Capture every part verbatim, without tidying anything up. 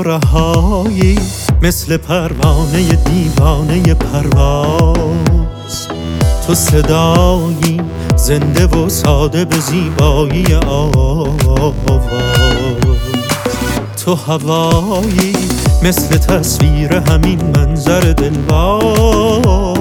تو رهایی مثل پروانه دیوانه پرواز. تو صدایی زنده و ساده به زیبایی آواز. تو هوایی مثل تصویر همین منظر دلواز.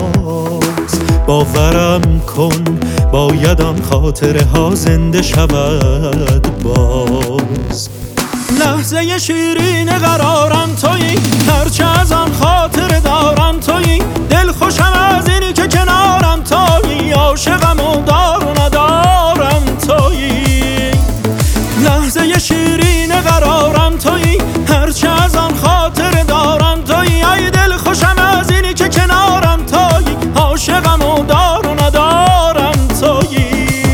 باورم کن باید آن خاطره ها زنده شود باز. لحظه شیرین قرارم تویی، هرچه از آن خاطره دارم تویی. دل خوشم از اینی که کنارم تویی، عاشقم و دار و ندارم تویی. لحظه شیرین قرارم تویی، هرچه از آن خاطره دارم تویی. ای دل خوشم از اینی که کنارم تویی، عاشقم و دار و ندارم تویی.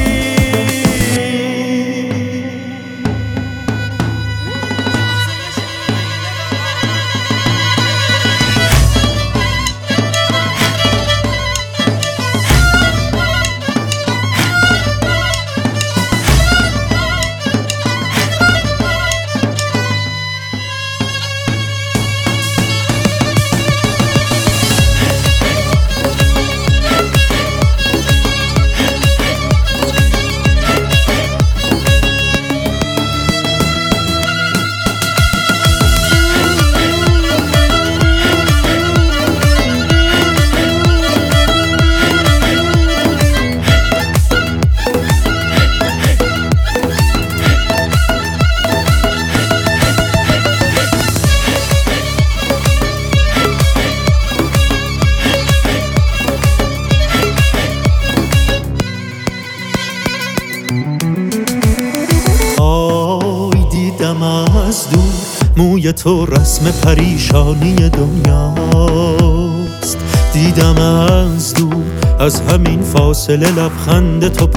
از دور موی تو رسم پریشانی دنیاست. دیدم از دور از همین فاصله لبخند تو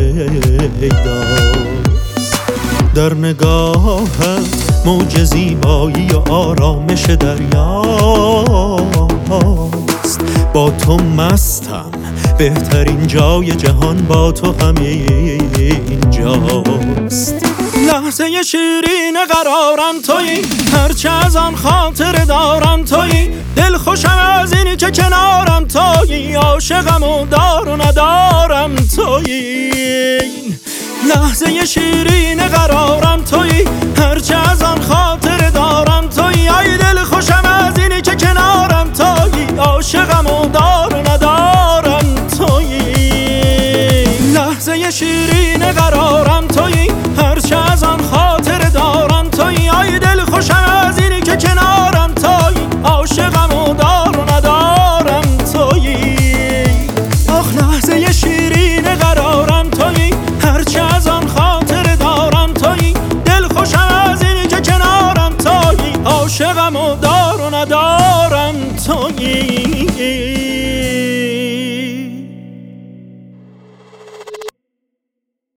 پیداست. در نگاهت موج زیبایی و آرامش دریاست. با تو مستم، بهترین جای جهان با تو همین جاست. لحظه شیرین قرارم تویی، هرچه از آن خاطره دارم تویی. دل خوشم از اینی که کنارم تویی، عاشقم و دار و ندارم تویی. لحظه شیرین قرارم تویی، هرچه از آن خاطره دارم